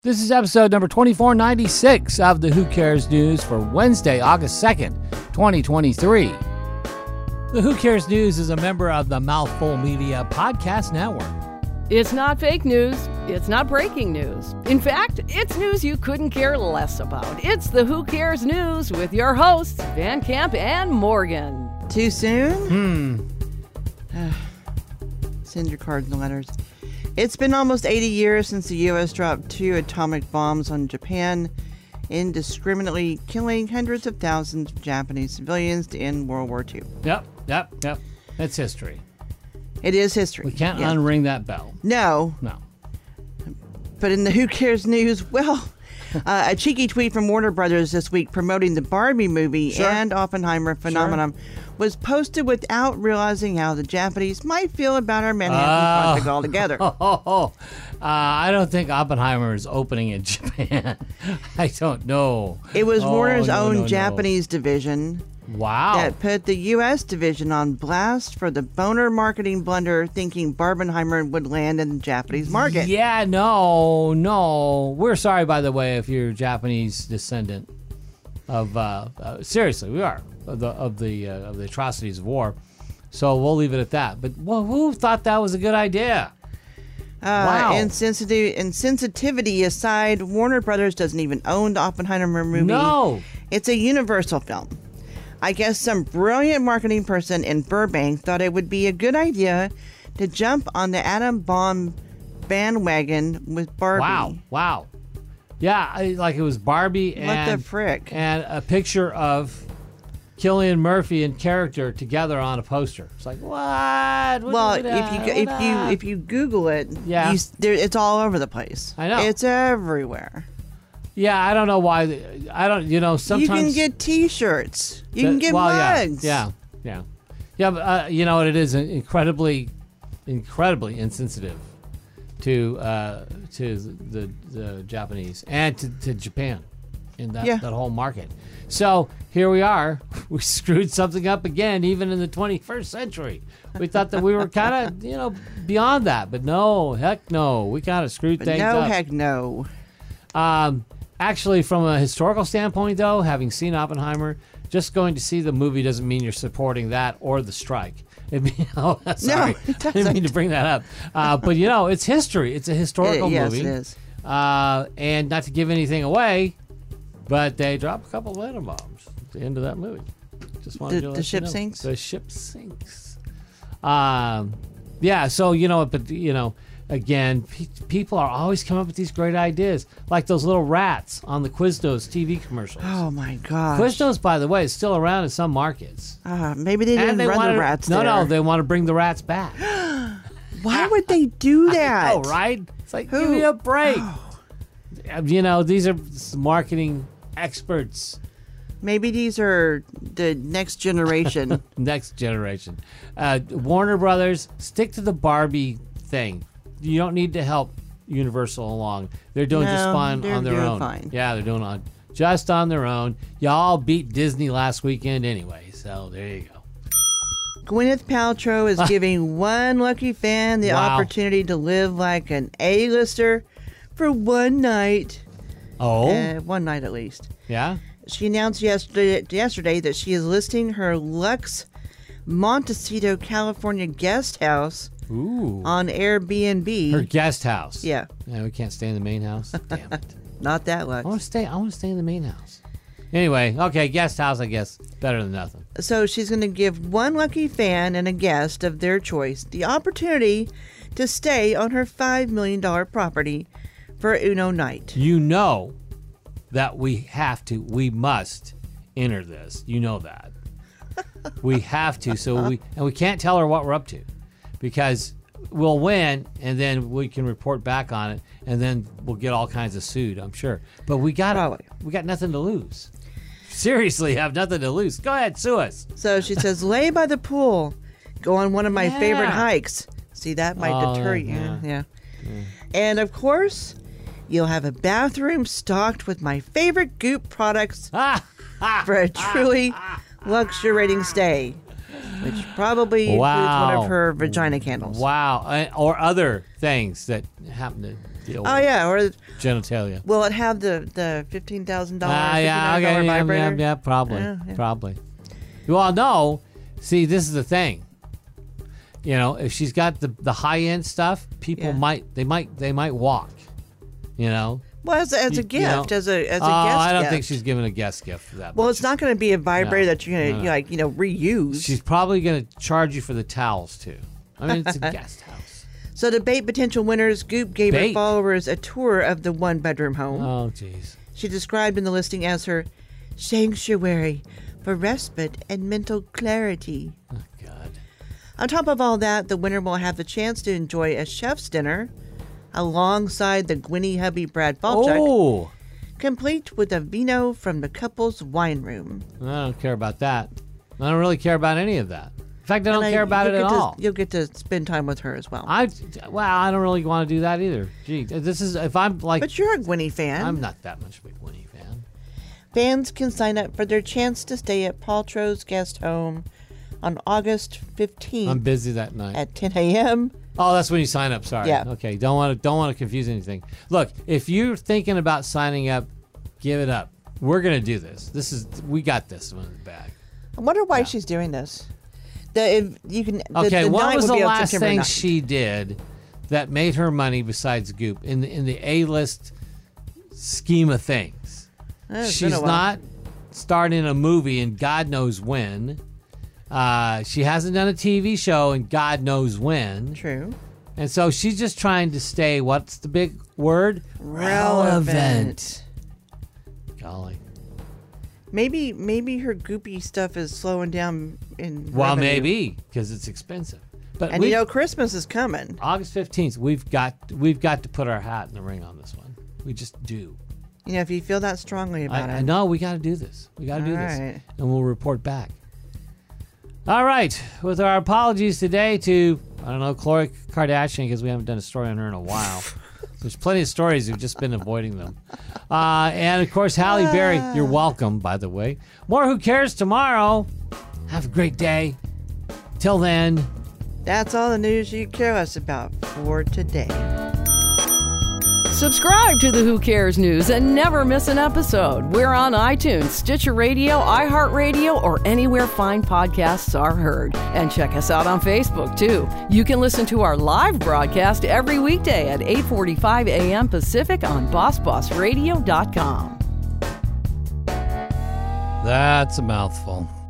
This is episode number 2496 of the Who Cares News for Wednesday, August 2nd, 2023. The Who Cares News is a member of the Mouthful Media Podcast Network. It's not fake news. It's not breaking news. In fact, it's news you couldn't care less about. It's the Who Cares News with your hosts, Van Camp and Morgan. Too soon? Send your cards and letters. It's been almost 80 years since the U.S. dropped 2 atomic bombs on Japan, indiscriminately killing hundreds of thousands of Japanese civilians in World War II. Yep. That's history. It is history. We can't unring that bell. No. But in the Who Cares News, a cheeky tweet from Warner Brothers this week promoting the Barbie movie and Oppenheimer phenomenon was posted without realizing how the Japanese might feel about our Manhattan Project altogether. I don't think Oppenheimer is opening in Japan. I don't know. It was Warner's own Japanese division. Wow. That put the U.S. division on blast for the boner marketing blunder, thinking Barbenheimer would land in the Japanese market. Yeah, no. We're sorry, by the way, if you're a Japanese descendant of. Seriously, we are of the atrocities of war. So we'll leave it at that. But who thought that was a good idea? Wow. Insensitivity aside, Warner Brothers doesn't even own the Oppenheimer movie. No. It's a Universal film. I guess some brilliant marketing person in Burbank thought it would be a good idea to jump on the atom bomb bandwagon with Barbie. Wow. Yeah, like it was Barbie and... What the frick? And a picture of Cillian Murphy in character together on a poster. It's like, what? Well, if you Google it, it's all over the place. I know. It's everywhere. Yeah, I don't know why. Sometimes... You can get T-shirts. You can get mugs. Yeah, but you know what? It is incredibly insensitive to the Japanese and to Japan in that whole market. So here we are. We screwed something up again, even in the 21st century. We thought that we were kind of, beyond that. But no, heck no. We kind of screwed things up. No, heck no. Actually, from a historical standpoint, though, having seen Oppenheimer, just going to see the movie doesn't mean you're supporting that or the strike. Sorry, no, it doesn't. I didn't mean to bring that up. But, it's history. It's a historical movie. Yes, it is. And not to give anything away, but they drop a couple of atom bombs at the end of that movie. Just wanted to let the ship you know. sinks? The ship sinks. Again, people are always coming up with these great ideas, like those little rats on the Quiznos TV commercials. Oh, my gosh. Quiznos, by the way, is still around in some markets. Maybe they didn't run the rats there. No, they want to bring the rats back. Why would they do that? Oh, right? It's like, give me a break. These are marketing experts. Maybe these are the next generation. Next generation. Warner Brothers, stick to the Barbie thing. You don't need to help Universal along. They're doing just fine on their own. Fine. Yeah, they're doing just on their own. Y'all beat Disney last weekend anyway, so there you go. Gwyneth Paltrow is giving one lucky fan the opportunity to live like an A-lister for one night. Oh? One night at least. Yeah? She announced yesterday that she is listing her Lux Montecito, California guest house on Airbnb. Her guest house. Yeah. Yeah, we can't stay in the main house. Damn it. Not that Lux. I want to stay in the main house. Anyway, okay, guest house, I guess. Better than nothing. So she's going to give one lucky fan and a guest of their choice the opportunity to stay on her $5 million property for Uno night. You know that we must enter this. You know that. We have to, and we can't tell her what we're up to, because we'll win and then we can report back on it, and then we'll get all kinds of sued, I'm sure. But we got nothing to lose. Seriously, have nothing to lose. Go ahead, sue us. So she says, lay by the pool, go on one of my favorite hikes. See, that might deter you. Yeah. And of course, you'll have a bathroom stocked with my favorite Goop products for a truly luxuriating stay, which probably includes one of her vagina candles. Wow. Or other things that happen to Oh yeah, or genitalia. will it have the $15,000? Yeah, vibrator? yeah, probably, Yeah. probably. Well, no. See, this is the thing. You know, if she's got the high end stuff, people might walk. You know. Well, as a gift, you know, as a guest. I don't gift. think she's giving a guest gift for that. Well, much. it's not going to be a vibrator that you're going to reuse. She's probably going to charge you for the towels too. I mean, it's a guest house. So to bait potential winners, Goop gave her followers a tour of the one-bedroom home. Oh, jeez. She described in the listing as her sanctuary for respite and mental clarity. Oh, God. On top of all that, the winner will have the chance to enjoy a chef's dinner alongside the Gwynnie hubby Brad Falchuk, Oh, complete with a vino from the couple's wine room. I don't care about that. I don't really care about any of that. In fact, I don't care about it at all. You'll get to spend time with her as well. I don't really want to do that either. Gee, this is if I'm like. But you're a Gwynnie fan. I'm not that much of a Gwynnie fan. Fans can sign up for their chance to stay at Paltrow's guest home on August 15th. I'm busy that night at 10 a.m. Oh, that's when you sign up. Sorry. Yeah. Okay. Don't want to confuse anything. Look, if you're thinking about signing up, give it up. We're gonna do this. We got this one in the bag. I wonder why she's doing this. What was the last thing she did that made her money besides Goop in the A-list scheme of things? She's not starring in a movie in God knows when. She hasn't done a TV show in God knows when. True. And so she's just trying to stay, what's the big word? Relevant. Golly. Maybe her goopy stuff is slowing down in Well, revenue. maybe, because it's expensive. But And Christmas is coming. August 15th, we've got to put our hat in the ring on this one. We just do. If you feel that strongly about it. I know, we got to do this. We got to do this. Right. And we'll report back. All right. With our apologies today to, Khloe Kardashian, because we haven't done a story on her in a while. There's plenty of stories. We've just been avoiding them. And, of course, Halle Berry, you're welcome, by the way. More Who Cares tomorrow. Have a great day. Till then. That's all the news you care less about for today. Subscribe to the Who Cares News and never miss an episode. We're on iTunes, Stitcher Radio, iHeartRadio, or anywhere fine podcasts are heard. And check us out on Facebook, too. You can listen to our live broadcast every weekday at 8:45 a.m. Pacific on BossBossRadio.com. That's a mouthful.